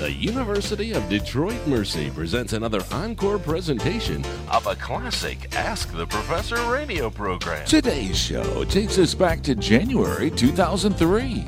The University of Detroit Mercy presents another encore presentation of a classic Ask the Professor radio program. Today's show takes us back to January 2003.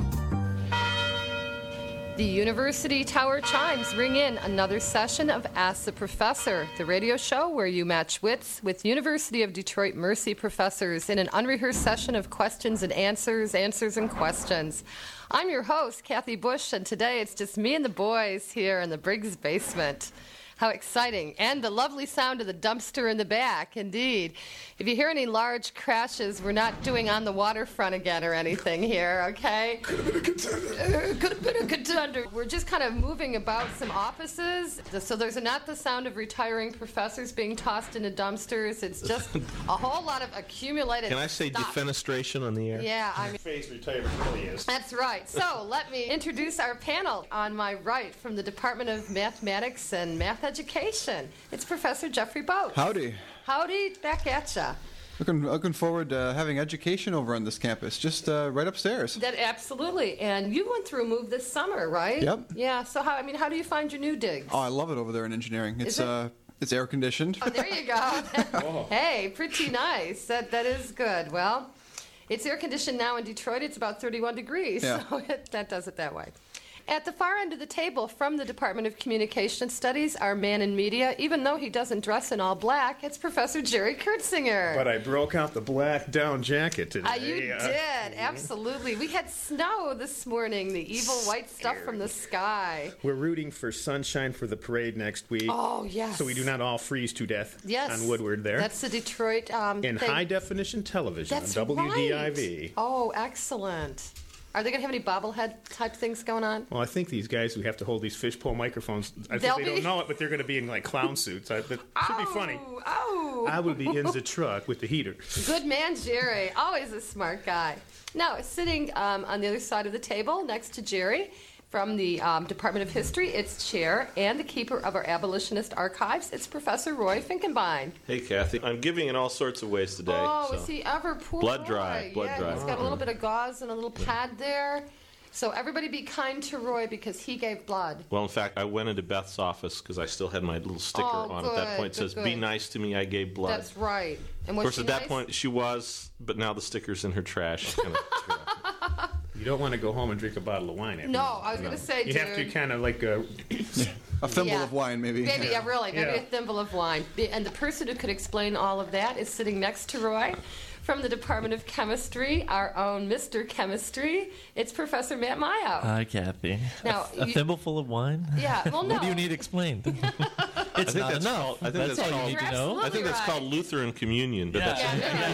The University Tower chimes ring in another session of Ask the Professor, the radio show where you match wits with University of Detroit Mercy professors in an unrehearsed session of questions and answers and questions. I'm your host, Kathy Bush, and today it's just me and the boys here in the Briggs basement. How exciting. And the lovely sound of the dumpster in the back, indeed. If you hear any large crashes, we're not doing On the Waterfront again or anything here, okay? Could have been a contender. Could have been a contender. We're just kind of moving about some offices. So there's not the sound of retiring professors being tossed into dumpsters. It's just a whole lot of accumulated Can I say stuff. defenestration on the air? Yeah, I mean... Phased retirement really is. That's right. So let me introduce our panel. On my right, from the Department of Mathematics and Math Education, it's Professor Jeffrey Boat. Howdy. Howdy, back at ya. Looking forward to having education over on this campus, just right upstairs. That absolutely. And you went through a move this summer, right? Yep. Yeah. So how do you find your new digs? Oh, I love it over there in engineering. Is it? It's air conditioned. Oh, there you go. Hey, pretty nice. That is good. Well, it's air conditioned now in Detroit. It's about 31 degrees, Yeah. so that does it that way. At the far end of the table from the Department of Communication Studies, our man in media, even though he doesn't dress in all black, it's Professor Jerry Kurtzinger. But I broke out the black down jacket today. You did, absolutely. We had snow this morning, the evil white stuff from the sky. We're rooting for sunshine for the parade next week. Oh, yes. So we do not all freeze to death Yes. on Woodward there. That's the Detroit in thing. high definition television That's on WDIV. right. Oh, excellent. Are they going to have any bobblehead type things going on? Well, I think these guys who have to hold these fishpole microphones, I They'll think they be- don't know it, but they're going to be in like clown suits. That should be funny. Oh. I will be in the truck with the heater. Good man, Jerry. Always a smart guy. Now, sitting on the other side of the table next to Jerry from the Department of History, it's chair and the keeper of our abolitionist archives. It's Professor Roy Finkenbein. Hey, Kathy. I'm giving in all sorts of ways today. Oh, so. is he ever poor Blood Roy? drive, blood yeah, drive. He's got a little bit of gauze and a little pad there. So everybody be kind to Roy because he gave blood. Well, in fact, I went into Beth's office because I still had my little sticker Oh, on at that good, point. It says, good. "Be nice to me, I gave blood." That's right. And Of was course, she at that nice? point, she was, but now the sticker's in her trash. It's gonna tear up. You don't want to go home and drink a bottle of wine after No, that. I was going to say, You have to dude. kind of like A thimble Yeah. of wine, maybe. Maybe, yeah, really. Maybe Yeah. a thimble of wine. And the person who could explain all of that is sitting next to Roy from the Department of Chemistry, our own Mr. Chemistry. It's Professor Matt Mayo. Hi, Kathy. Now, a thimbleful of wine? Yeah, well, no. What do you need explained? It's think not that's enough. called- I think that's that's all called- you need to You're know. absolutely I think that's right. called Lutheran communion, but Yeah.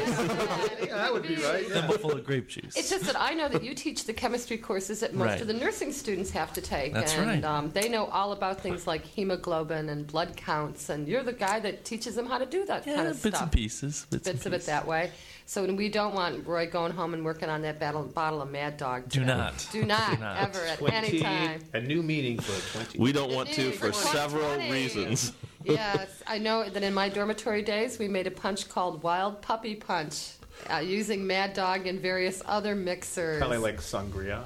that's Yeah, that would be right. Yeah. Thimbleful of grape juice. It's just that I know that you teach the chemistry courses that most Right. of the nursing students have to take. That's and, right. They know all about things like hemoglobin and blood counts, and you're the guy that teaches them how to do that yeah, kind of bits stuff. and pieces. Bits of it that way. So we don't want Roy going home and working on that bottle of Mad Dog. Do today. not. Do not, Do not. ever, at any time. A new meaning for 20. we don't want to Indeed, for for several 20. reasons. Yes, I know that in my dormitory days we made a punch called Wild Puppy Punch. Using Mad Dog and various other mixers. Probably like sangria.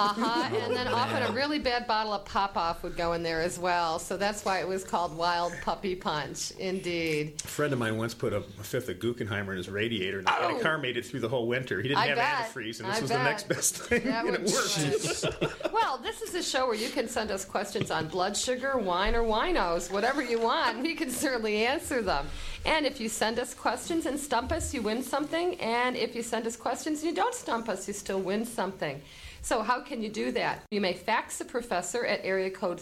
And then often a really bad bottle of Pop-Off would go in there as well. So that's why it was called Wild Puppy Punch, indeed. A friend of mine once put a fifth of Guggenheimer in his radiator, and the car made it through the whole winter. He didn't I have bet. antifreeze, and I this was bet. the next best thing, That and it would worked. Well, this is a show where you can send us questions on blood sugar, wine, or winos, whatever you want. We can certainly answer them. And if you send us questions and stump us, you win something. And if you send us questions and you don't stump us, you still win something. So how can you do that? You may fax the professor at area code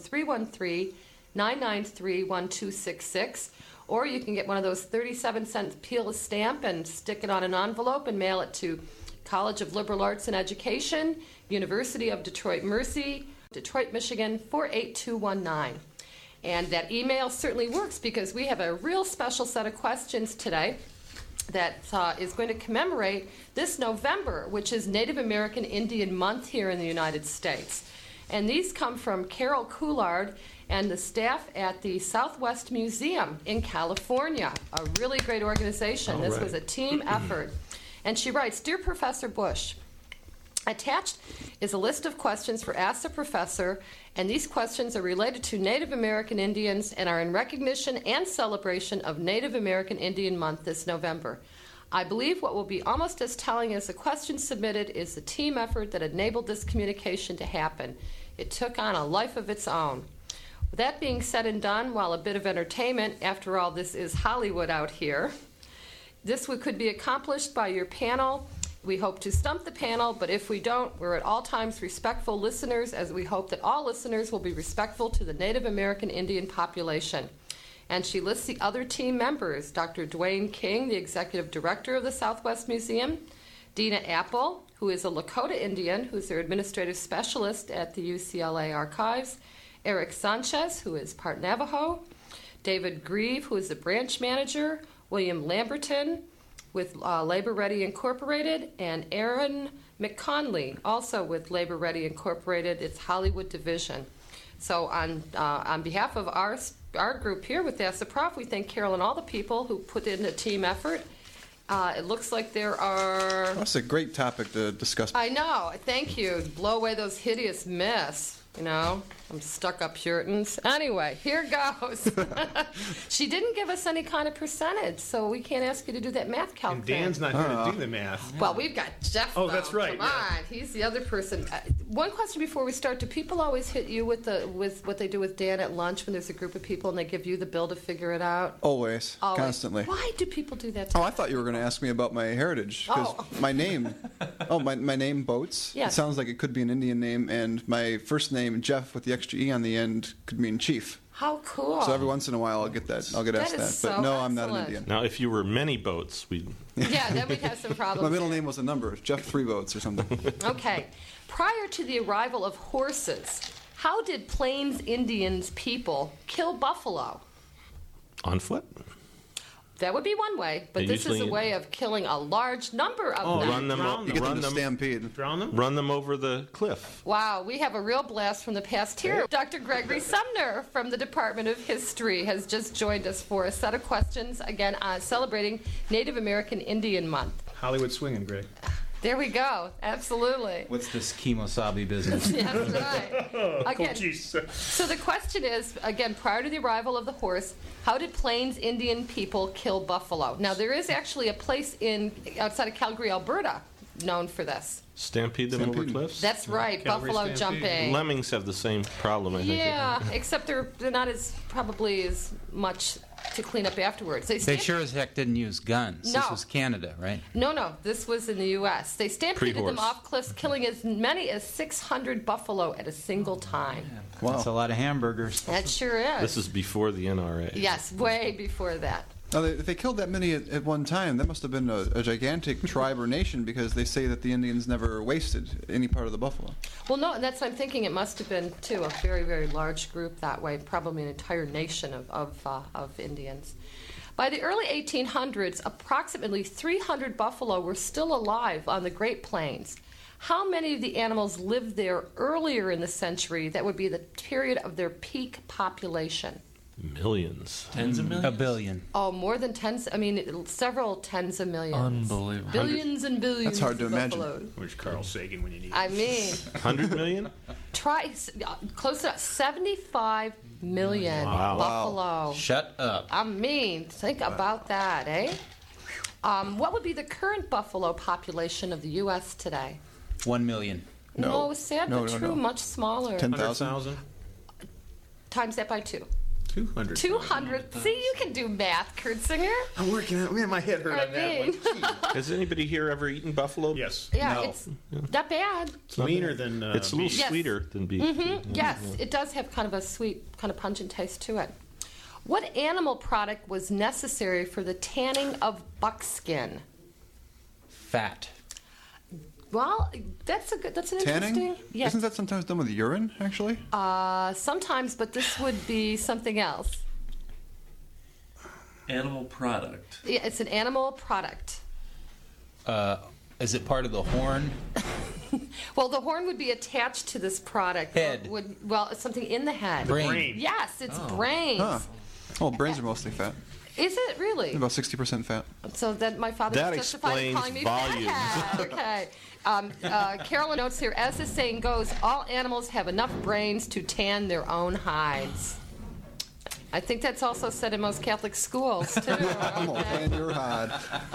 313-993-1266, or you can get one of those 37-cent peel a stamp and stick it on an envelope and mail it to College of Liberal Arts and Education, University of Detroit Mercy, Detroit, Michigan, 48219. And that email certainly works because we have a real special set of questions today that is going to commemorate this November, which is Native American Indian Month here in the United States. And these come from Carol Coulard and the staff at the Southwest Museum in California, a really great organization. This was a team effort. And she writes, Dear Professor Bush, Attached is a list of questions for Ask the Professor, and these questions are related to Native American Indians and are in recognition and celebration of Native American Indian Month this November. I believe what will be almost as telling as the questions submitted is the team effort that enabled this communication to happen. It took on a life of its own. With that being said and done, while a bit of entertainment, after all, this is Hollywood out here, this could be accomplished by your panel. We hope to stump the panel, but if we don't, we're at all times respectful listeners, as we hope that all listeners will be respectful to the Native American Indian population. And she lists the other team members: Dr. Dwayne King, the Executive Director of the Southwest Museum; Dina Apple, who is a Lakota Indian, who's their Administrative Specialist at the UCLA Archives; Eric Sanchez, who is part Navajo; David Grieve, who is the Branch Manager; William Lamberton, with Labor Ready Incorporated, and Aaron McConley, also with Labor Ready Incorporated, its Hollywood division. So on behalf of our group here with Ask the Prof, we thank Carol and all the people who put in a team effort. It looks like there are... That's a great topic to discuss. I know. Thank you. Blow away those hideous myths. You know, I'm stuck-up Puritans. Anyway, here goes. She didn't give us any kind of percentage, so we can't ask you to do that math calc. And Dan's not here to do the math. Well, we've got Jeff. Oh, that's right. Come on, he's the other person. One question before we start: do people always hit you with what they do with Dan at lunch when there's a group of people and they give you the bill to figure it out? Always. Constantly. Why do people do that? I thought you were going to ask me about my heritage, because my name, my name Boats. Yeah. It sounds like it could be an Indian name, and my first name Jeff with the extra E on the end could mean chief. How cool! So every once in a while I'll get asked that. So but no, I'm excellent. not an Indian. Now, if you were many boats, we'd... Yeah, then we'd have some problems. My middle name was a number, Jeff 3 Boats or something. Okay. Prior to the arrival of horses, how did Plains Indians people kill buffalo? On foot? That would be one way, but this is a way of killing a large number of them. Run them You get them to stampede. Drown them? Run them over the cliff. Wow, we have a real blast from the past here. Dr. Gregory Sumner from the Department of History has just joined us for a set of questions, again, celebrating Native American Indian Month. Hollywood swinging, Greg. There we go. Absolutely. What's this kemosabe business? That's right. Again, jeez. so the question is, again, prior to the arrival of the horse, how did Plains Indian people kill buffalo? Now, there is actually a place outside of Calgary, Alberta, known for this. Stampede them over cliffs? That's right, Calgary buffalo stampede. jumping. Lemmings have the same problem, I think. Yeah, except they're not probably as much to clean up afterwards. They sure as heck didn't use guns. No. This was Canada, right? No, this was in the U.S. They stampeded them Pre-horse. off cliffs, killing as many as 600 buffalo at a single time. Wow. That's a lot of hamburgers. That sure is. This is before the NRA. Yes, way before that. Now, if they killed that many at one time, that must have been a gigantic tribe or nation, because they say that the Indians never wasted any part of the buffalo. Well, no, and that's what I'm thinking. It must have been, too, a very, very large group that way, probably an entire nation of Indians. By the early 1800s, approximately 300 buffalo were still alive on the Great Plains. How many of the animals lived there earlier in the century that would be the period of their peak population? Millions. Tens of millions? A billion. Oh, more than tens. I mean, several tens of millions. Unbelievable. Billions and billions. That's hard to of imagine. buffaloes. Where's Carl Sagan when you need I him? mean, 100 million? close to 75 million buffalo. Shut up. I mean, think about that, eh? What would be the current buffalo population of the U.S. today? 1 million. No, sad No, but no, true, no. much smaller. 10,000. 100,000? Times that by 2. 200. 200. See, you can do math, Kurtzinger. I'm working on it. Man, my head hurt I on that mean, one. Has anybody here ever eaten buffalo? Yes. yeah, No. it's not bad. It's leaner than It's a little beef. Yes. sweeter than beef. Yes, it does have kind of a sweet, kind of pungent taste to it. What animal product was necessary for the tanning of buckskin? Fat. Well, that's an Tanning? interesting. Yes. Isn't that sometimes done with urine, actually? Sometimes, but this would be something else. Animal product. Yeah, it's an animal product. Is it part of the horn? Well, the horn would be attached to this product. Head. It's something in the head. Brain. Brain. Yes, it's brains. Huh. Well, brains are mostly fat. Is it really? About 60% fat. So then my father That was justified in explains calling me volumes. fathead. Okay. Carolyn notes here, as the saying goes, all animals have enough brains to tan their own hides. I think that's also said in most Catholic schools, too. I'm going to tan your hide.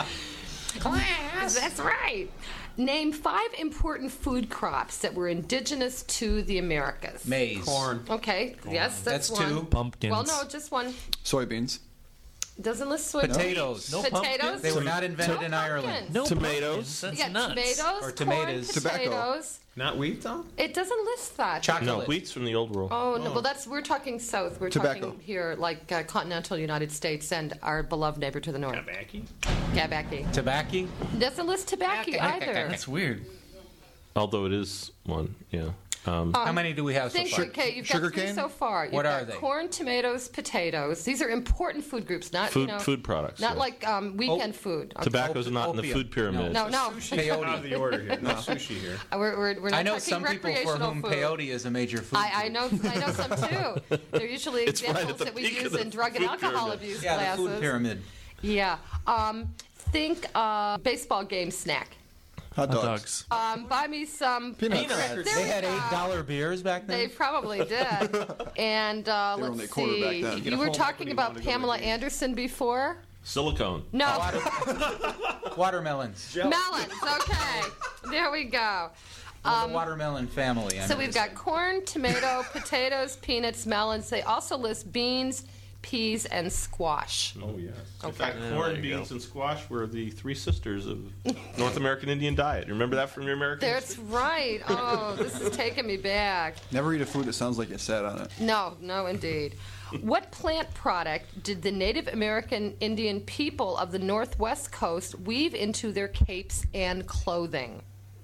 Class. That's right. Name 5 important food crops that were indigenous to the Americas. Maize. Corn. Okay, yes, that's That's one. 2. Pumpkins. Well, no, just one. Soybeans. Doesn't list soy. Potatoes. No Potatoes. pumpkins? They were not invented No in Ireland. pumpkins. No Tomatoes. pumpkins. That's You got nuts. tomatoes, Or corn, tomatoes. Tobacco. potatoes. Not wheat, though? It doesn't list that. Chocolate. No, wheat's from the old world. Oh no! Well, we're talking south. We're Tobacco. talking here, like continental United States and our beloved neighbor to the north, Tabaki? Gabaki. Tobacco. Doesn't list tobacco either. That's weird. Although it is one, yeah. How many do we have so Think, far? okay, you've got Sugar 3 cane? so far. You've What got are they? corn, tomatoes, potatoes. These are important food groups, not Food products. not yeah. like weekend food. Okay. Tobacco's not in the Opium. food pyramid. No, no. Out of Peyote. the order here. No sushi here. We're not I know talking some people for recreational whom food. peyote is a major food. I know some too. They're usually It's right at examples the that we peak of use the in drug and food alcohol pyramid. abuse Yeah, classes. the food pyramid. Yeah. Think baseball game snack. Hot Hot dogs. dogs. Buy me some Peanuts. There They we had go. $8 beers back then. They probably did. And were only let's a quarter back see. then. Get a You were home talking equity about loan to go Pamela to the- Anderson before? Silicone. No. Watermelons. Melons. Okay. There we go. The watermelon family. I So know we've this got thing. corn, tomato, potatoes, peanuts, melons. They also list beans, peas, and squash. Oh, yes. In fact, there corn, you beans, and squash were the 3 sisters of North American Indian diet. Remember that from your American That's history? right. Oh, this is taking me back. Never eat a food that sounds like you sat on it. No, indeed. What plant product did the Native American Indian people of the Northwest Coast weave into their capes and clothing?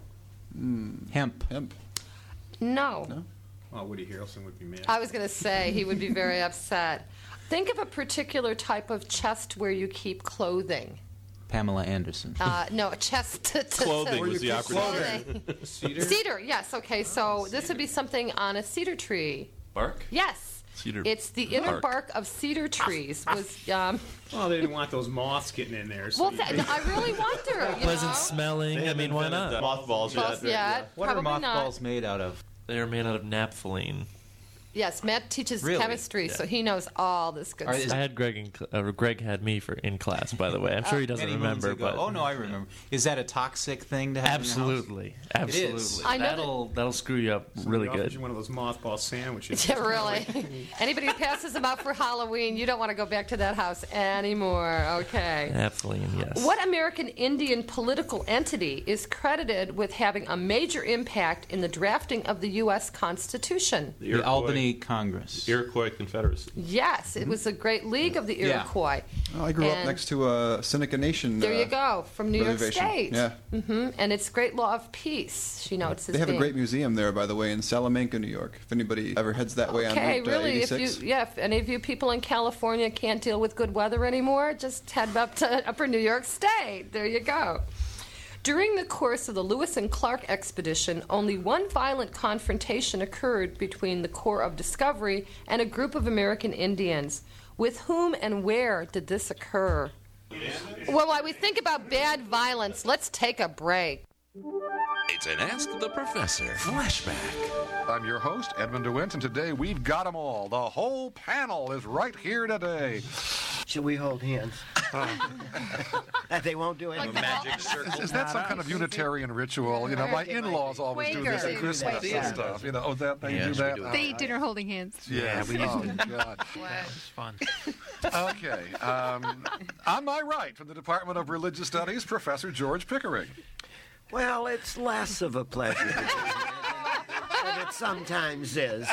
Hemp. Hemp. No. Well, Woody Harrelson would be mad. I was going to say he would be very upset. Think of a particular type of chest where you keep clothing. Pamela Anderson. No, a chest. Clothing was the keep operative. Clothing. Cedar? Cedar, yes. Okay, so this would be something on a cedar tree. Bark? Yes. Cedar It's the inner bark of cedar trees. Was Well, they didn't want those moths getting in there. So well, I really wonder. You pleasant know? smelling. They I mean, haven't why invented not? Mothballs Both yet. yet. What are Probably mothballs not. made out of? They are made out of naphthalene. Yes, Matt teaches Really? chemistry, so he knows all this good Are- stuff. is- I had Greg had me in class, by the way. I'm sure he doesn't Many moons remember, ago. but Oh no, I remember. Is that a toxic thing to have? absolutely, It is. absolutely. I know That'll screw you up really They offered good. you one of those mothball sandwiches. Yeah, really. Anybody who passes them out for Halloween, you don't want to go back to that house anymore. Okay. Naphthalene, yes. What American Indian political entity is credited with having a major impact in the drafting of the U.S. Constitution? The Albany Congress. Iroquois Confederacy. Yes, it was the Great League of the Yeah. Iroquois. Oh, I grew up And next to Seneca Nation. There you go, from New York reservation. State. Yeah. And it's Great Law of Peace. She notes They have a great museum there, by the way, in Salamanca, New York. If anybody ever heads that way Okay, on Route really, if 86. if any of you people in California can't deal with good weather anymore, just head up to Upper New York State. There you go. During the course of the Lewis and Clark expedition, only one violent confrontation occurred between the Corps of Discovery and a group of American Indians. With whom and where did this occur? Well, while we think about bad violence, let's take a break. It's an Ask the Professor flashback. I'm your host, Edmund DeWint, and today we've got them all. The whole panel is right here today. Should we hold hands? They won't do anything. Magic Is that some kind of Unitarian ritual? You know, my in-laws always do this at Quakers. Christmas and stuff. You know, oh, that they do that? do They eat dinner holding hands. Yes. we used Oh, God. It's fun. Okay. On my right, from the Department of Religious Studies, Professor George Pickering. Well, it's less of a pleasure to be here than it sometimes is.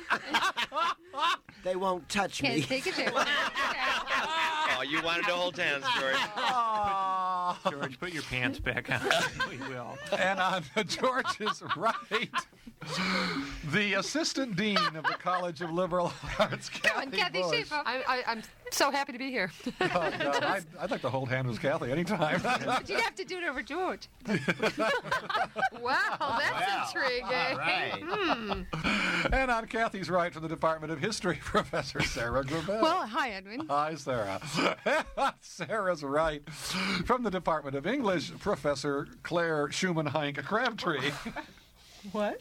They won't touch me. Can't take a chance. Oh, you wanted to hold hands, George. George, put your pants back on. We will. And on George's right, the assistant dean of the College of Liberal Arts, Kathy Bush. I'm so happy to be here. Oh, no, I'd like to hold hands with Kathy anytime. But you'd have to do it over George. Wow, that's intriguing. All right. And on Kathy's right, from the Department of History, Professor Sarah Grabell. Well, hi, Edwin. Hi, Sarah. Sarah's right. From the Department of English, Professor Claire Schumann-Heinck Crabtree. What?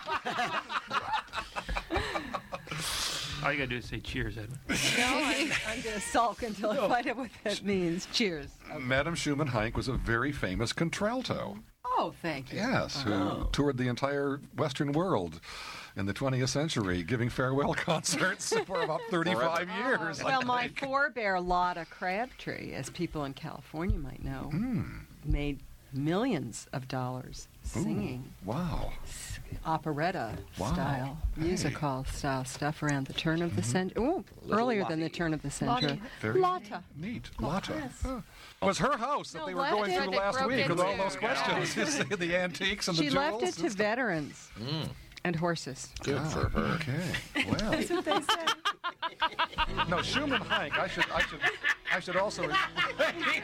All you got to do is say cheers, Edwin. No, I'm going to sulk until I find out what that means. Cheers. Okay. Madame Schumann-Heinck was a very famous contralto. Oh, thank you. Yes, who toured the entire Western world in the 20th century, giving farewell concerts for about 35 years. Well, my forebear, Lotta Crabtree, as people in California might know, made millions of dollars singing. Ooh, wow. Operetta style, music hall style stuff around the turn of the century. Ooh, earlier than the turn of the century. Very Lotta. Neat. Lotta. Yes. It was her house that they were going through last week with all those questions. The antiques and the jewels. She left it to veterans and horses. Good for her. Okay. Well. That's what they said. No, Schumann-Heinck. I should also explain.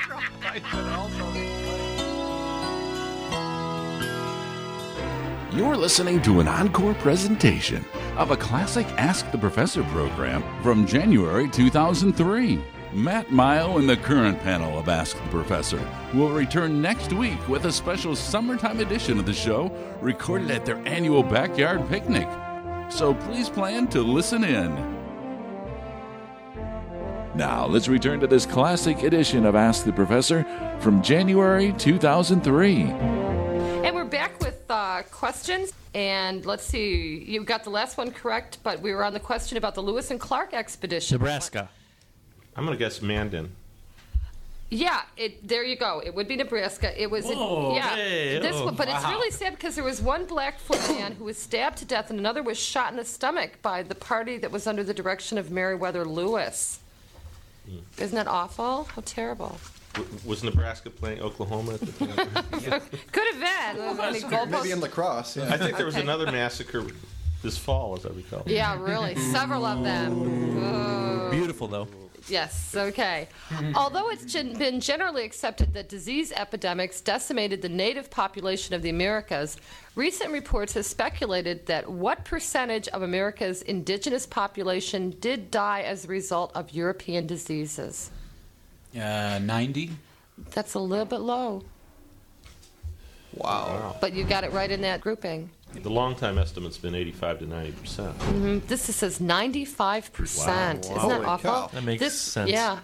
You're listening to an encore presentation of a classic Ask the Professor program from January 2003. Matt Mile and the current panel of Ask the Professor will return next week with a special summertime edition of the show recorded at their annual backyard picnic. So please plan to listen in. Now let's return to this classic edition of Ask the Professor from January 2003. And we're back with questions. And let's see, you got the last one correct, but we were on the question about the Lewis and Clark expedition. Nebraska. I'm going to guess Mandan. Yeah, there you go. It would be Nebraska. It was, but it's really sad because there was one Blackfoot man who was stabbed to death, and another was shot in the stomach by the party that was under the direction of Meriwether Lewis. Isn't that awful? How terrible. Was Nebraska playing Oklahoma at the time? Could have been. Maybe in lacrosse. Yeah. I think there was another massacre this fall, as I recall. Yeah, really. Several of them. Beautiful, though. Yes, okay. Although it's been generally accepted that disease epidemics decimated the native population of the Americas, recent reports have speculated that what percentage of America's indigenous population did die as a result of European diseases? 90? That's a little bit low. Wow. But you got it right in that grouping. The long-time estimate's been 85 to 90%. This says 95%. Isn't that awful? Cow. That makes sense. Yeah.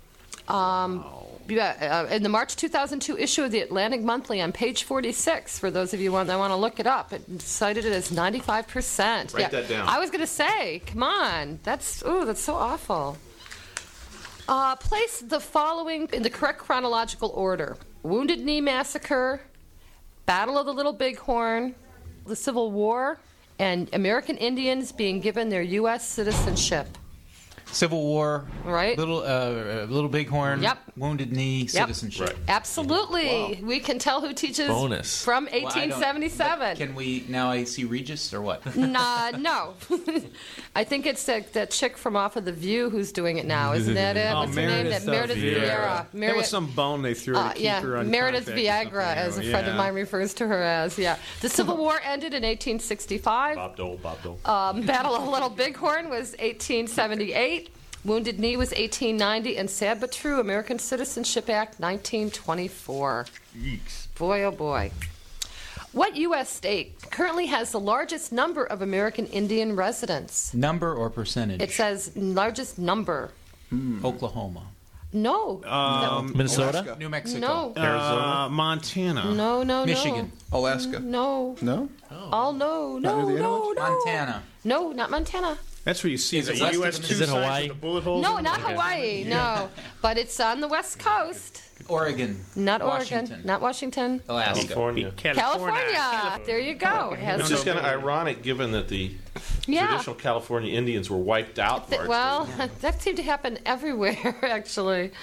In the March 2002 issue of the Atlantic Monthly on page 46, for those of you that want to look it up, it cited it as 95%. Write that down. I was going to say, come on. That's so awful. Place the following in the correct chronological order. Wounded Knee Massacre, Battle of the Little Bighorn, the Civil War, and American Indians being given their U.S. citizenship. Civil War, right? Little Bighorn, yep. Wounded Knee, citizenship. Right. Absolutely. Wow. We can tell who teaches Bonus. From 1877. Can we, now I see Regis or what? No. I think it's that chick from off of The View who's doing it now. Isn't that it? What's her name? Meredith Vieira. There was some bone they threw to keep her on Meredith Viagra, as a friend of mine refers to her as. Yeah. The Civil War ended in 1865. Bob Dole. Battle of Little Bighorn was 1878. Wounded Knee was 1890, and sad but true, American Citizenship Act 1924. Yeeks. Boy, oh boy. What U.S. state currently has the largest number of American Indian residents? Number or percentage? It says largest number. Oklahoma. No. Minnesota? Alaska. New Mexico. No. Arizona. Montana. No. Michigan. Alaska. No. No? Oh, no. Montana. No, not Montana. That's where you see the it U.S. Is it Hawaii? with the bullet holes. No, not Hawaii. No. But it's on the West Coast. Oregon. Not Washington. Oregon. Not Washington. Alaska. California. There you go. It's just kind of ironic given that the traditional California Indians were wiped out. Well, that seemed to happen everywhere, actually.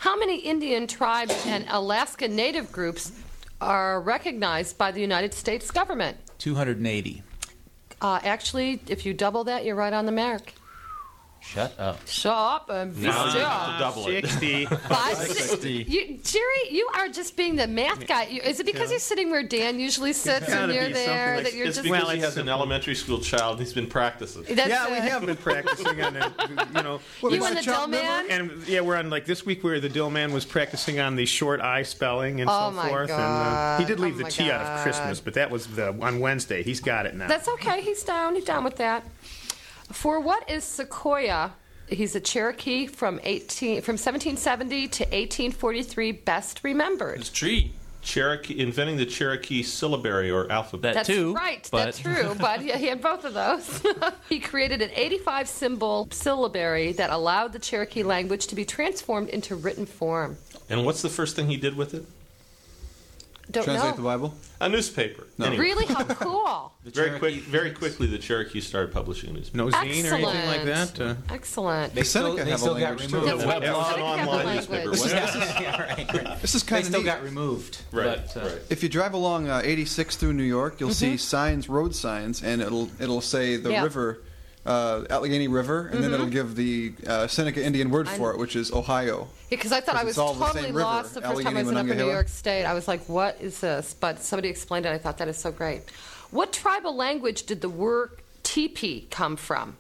How many Indian tribes and Alaska Native groups are recognized by the United States government? 280. Actually, if you double that, you're right on the mark. Shut up. Shut up and be Now you still. have to double it. 60. 560. Jerry, you are just being the math guy. Is it because you're sitting where Dan usually sits and gotta you're be there something that you're It's just? because he has an elementary school child. He's been practicing. That's Yeah, we have been practicing on it. You and the Dill Man? And yeah, we're on like this week where the Dill Man was practicing on the short I spelling and Oh, so my forth. God. And he did leave Oh, the my T out God. of Christmas, but that was on Wednesday. He's got it now. That's okay. He's down. He's down with that. For what is Sequoia? He's a Cherokee from 1770 to 1843. Best remembered. It's tree. Cherokee inventing the Cherokee syllabary or alphabet. That's right. That's true. But he had both of those. He created an 85-symbol syllabary that allowed the Cherokee language to be transformed into written form. And what's the first thing he did with it? Don't Translate know. the Bible? A newspaper. No. Anyway. Really? How cool. Very quickly, the Cherokees started publishing a newspaper. No zine or anything like Excellent. that? Excellent. The Seneca have a language too. That's right. That was an Seneca have a online language. newspaper. This is, this is kind They of still neat. got removed. Right, But, right. If you drive along 86 through New York, you'll see signs, road signs, and it'll say the Yeah. river, Allegheny River, and then it'll give the Seneca Indian word for it, which is Ohio. Because I thought I was It's all the totally same river, lost the first time I was up in Allegheny, New Monongahela. York State. I was like, what is this? But somebody explained it. I thought that is so great. What tribal language did the word teepee come from?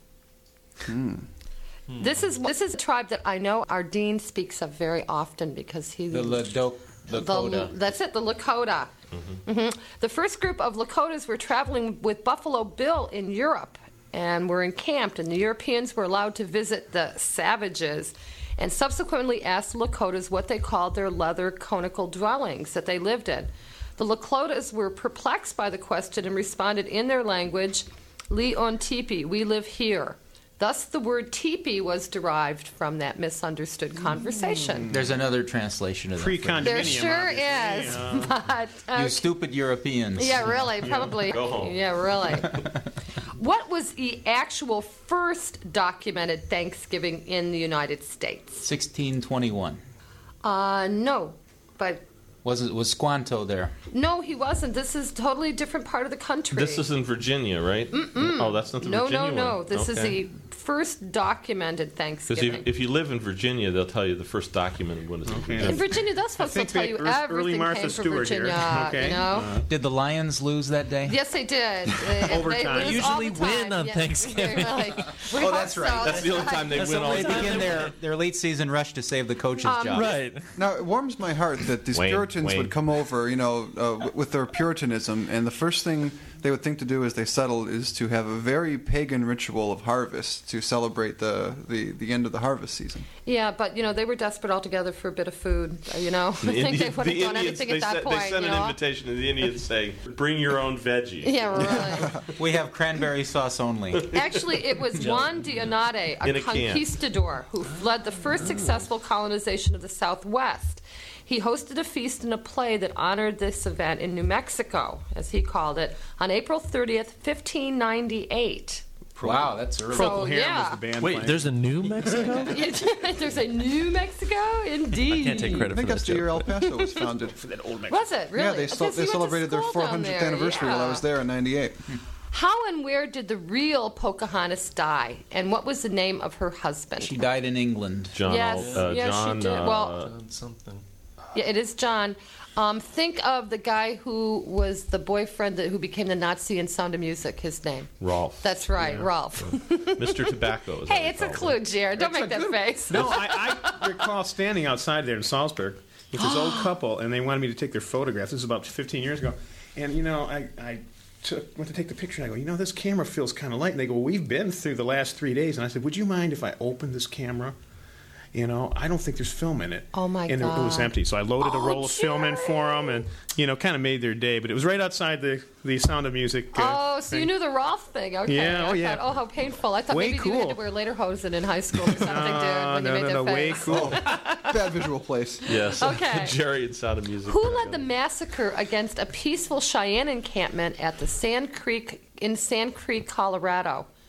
This is a tribe that I know our dean speaks of very often because he... The Lakota. That's it, the Lakota. The first group of Lakotas were traveling with Buffalo Bill in Europe and were encamped, and the Europeans were allowed to visit the savages and subsequently asked the Lakotas what they called their leather conical dwellings that they lived in. The Lakotas were perplexed by the question and responded in their language, "Li on teepee, we live here." Thus, the word teepee was derived from that misunderstood conversation. There's another translation of that. Pre-condominium. There sure obviously. is, but You stupid Europeans. yeah, really, probably. Go home. Yeah, really. What was the actual first documented Thanksgiving in the United States? 1621. No, but Was Squanto there? no, he wasn't. This is totally different part of the country. This is in Virginia, right? Oh, that's not the no, Virginia no. one. This is Okay. the first documented Because Thanksgiving. if you live in Virginia, they'll tell you the first documented one is in In Virginia. Virginia, those folks will think tell they- you early everything Martha came from Stewart here. Virginia. Okay. You know. Did the Lions lose that day? Yes, they did. Overtime. They lose Usually all the time. win on Yeah, Thanksgiving. really. We Oh, hope that's right. so. That's the only time they win all They the time. begin their late season rush to save the coach's job. Right. Now, it warms my heart that these Wayne, Puritans Wayne. would come over, with their Puritanism, and the first thing they would think to do as they settled is to have a very pagan ritual of harvest to celebrate the end of the harvest season. Yeah, but they were desperate altogether for a bit of food. I think they would have done anything at that point. They sent an invitation to the Indians saying, "Bring your own veggies." Yeah, really. We have cranberry sauce only. Actually, it was Juan de Onate, In a a can. conquistador, who led the first successful colonization of the Southwest. He hosted a feast and a play that honored this event in New Mexico, as he called it, on April 30th, 1598. Wow, that's early. Procol So, Harum yeah. was the band Wait, playing. there's a New Mexico? There's a New Mexico, indeed. I can't take I credit think for that's that the year El joke. Paso was founded. Was it really? Yeah, they I guess you went to celebrated their school down 400th there, anniversary while I yeah. was there in '98. How and where did the real Pocahontas die, and what was the name of her husband? She died in England. John, Yes, yes, she John, did. Well, Something. yeah, it is John. Think of the guy who was the boyfriend who became the Nazi in Sound of Music. His name. Rolf. That's right, Rolf. Mr. Tobacco. Is Hey, what it's a we call him. clue, Jared. Don't make that face. No, I recall standing outside there in Salzburg with this old couple, and they wanted me to take their photographs. This was about 15 years ago. And, I went to take the picture, and I go, this camera feels kind of light. And they go, well, we've been through the last 3 days. And I said, would you mind if I opened this camera? I don't think there's film in it. Oh, my and God. it was empty. So I loaded a roll of film in for them and, kind of made their day. But it was right outside the Sound of Music. Oh, so thing. you knew the Rolf thing. Okay. Yeah, oh, I yeah. thought, oh, how painful. I thought Way maybe you had cool. to wear lederhosen in high school or something, dude, when you made that way face. cool. Bad visual place. Yes. Okay. Jerry and Sound of Music. Who led the massacre against a peaceful Cheyenne encampment at the Sand Creek, Colorado?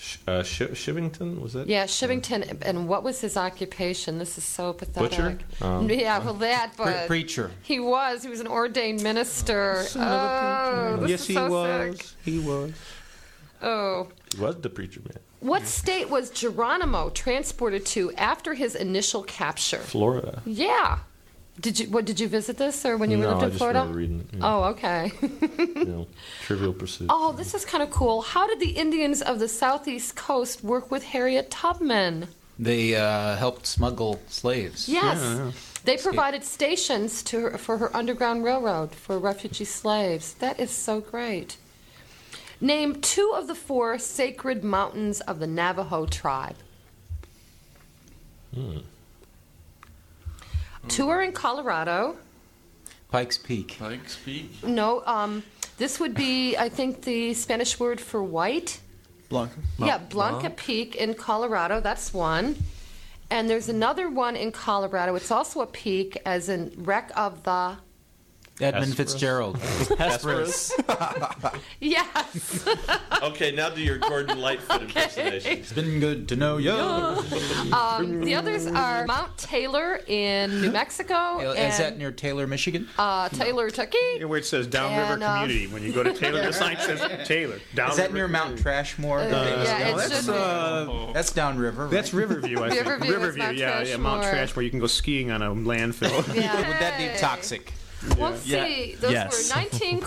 Shivington, was it? Yeah, Shivington. And what was his occupation? This is so pathetic. Butcher? Yeah, well, that, but preacher. He was an ordained minister. Oh, this yes, is he so was. sick. He was. Oh. He was the preacher man. What state was Geronimo transported to after his initial capture? Florida. Yeah. Did you visit this or when you lived in Florida? No, I just remember reading it. Yeah. Oh, okay. Trivial Pursuit. Oh, this is kind of cool. How did the Indians of the southeast coast work with Harriet Tubman? They helped smuggle slaves. Yes. Yeah. They provided stations for her Underground Railroad for refugee slaves. That is so great. Name 2 of the 4 sacred mountains of the Navajo tribe. 2 are in Colorado. Pikes Peak. Pikes Peak? No, this would be, I think, the Spanish word for white. Blanca. Yeah, Blanca Peak in Colorado. That's one. And there's another one in Colorado. It's also a peak, as in wreck of the... Edmund Fitzgerald. Hesperus. Yes. Okay, now do your Gordon Lightfoot impersonation. It's been good to know you. The others are Mount Taylor in New Mexico. Is that near Taylor, Michigan? Taylor, Turkey. Where it says Downriver Community. When you go to Taylor, the sign says Taylor. Is that near Mount Trashmore? Yeah, that's downriver. Right? That's Riverview, I think. Riverview, yeah, Mount Trash, where you can go skiing on a landfill. Yeah. Would that be toxic? Let's see. Those were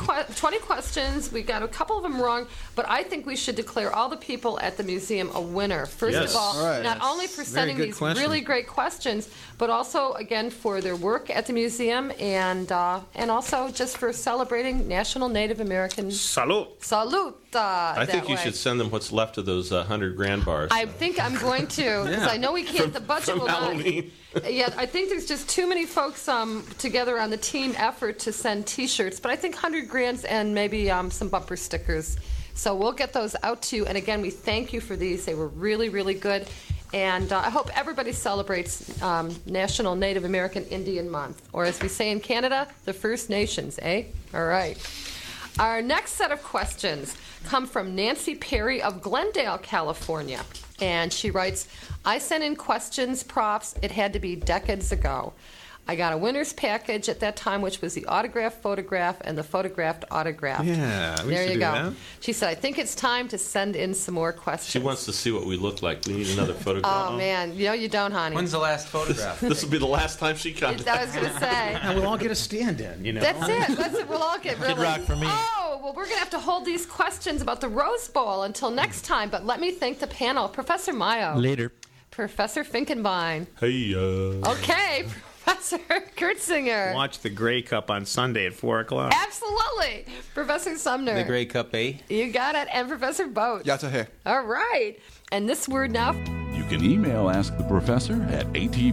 20 questions. We got a couple of them wrong, but I think we should declare all the people at the museum a winner. First of all, not only for sending these really great questions, but also, again, for their work at the museum and also just for celebrating National Native American... Salud. Salud. I think you should send them what's left of those 100 grand bars. I think I'm going to, because I know we can't. The budget will not. Yeah, I think there's just too many folks together on the team effort to send T-shirts. But I think 100 grands and maybe some bumper stickers. So we'll get those out to you. And again, we thank you for these. They were really, really good. And I hope everybody celebrates National Native American Indian Month, or as we say in Canada, the First Nations. All right. Our next set of questions come from Nancy Perry of Glendale, California. And she writes, I sent in questions, profs. It had to be decades ago. I got a winner's package at that time, which was the autographed photograph and the photographed autograph. Yeah, we there used to you do go. that. She said, I think it's time to send in some more questions. She wants to see what we look like. We need another photograph. Oh, man. You don't, honey. When's the last photograph? This will be the last time she comes. I was going to say. And we'll all get a stand-in, you know. That's it. We'll all get really... Kid Rock for me. Oh, well, we're going to have to hold these questions about the Rose Bowl until next time. But let me thank the panel. Professor Mayo. Later. Professor Finkenbein. Hey, Okay, Professor Kurtzinger. Watch the Grey Cup on Sunday at 4 o'clock. Absolutely. Professor Sumner. The Grey Cup, eh? You got it. And Professor Boat. Yatahe. All right. And this word now... You can email Ask the Professor at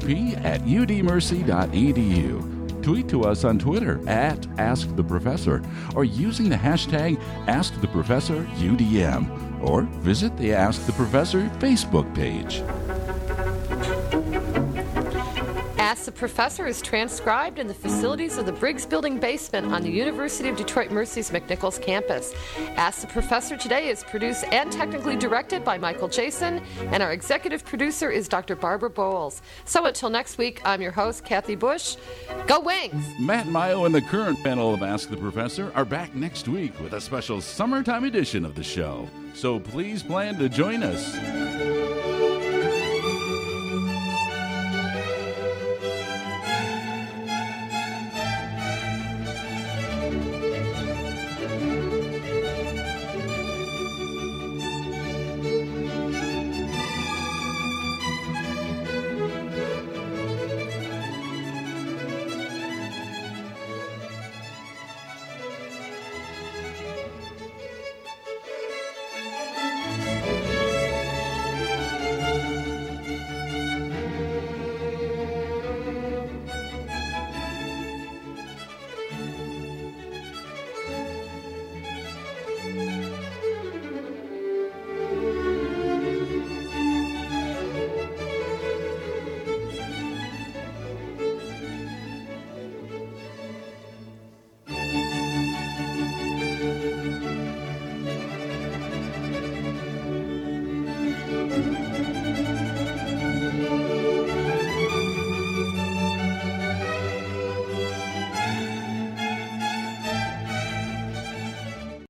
atp@udmercy.edu. Tweet to us on Twitter at AskTheProfessor or using the hashtag AskTheProfessorUDM, or visit the Ask the Professor Facebook page. Ask the Professor is transcribed in the facilities of the Briggs Building basement on the University of Detroit Mercy's McNichols campus. Ask the Professor today is produced and technically directed by Michael Jason, and our executive producer is Dr. Barbara Bowles. So until next week, I'm your host, Kathy Bush. Go Wings! Matt Mayo and the current panel of Ask the Professor are back next week with a special summertime edition of the show. So please plan to join us.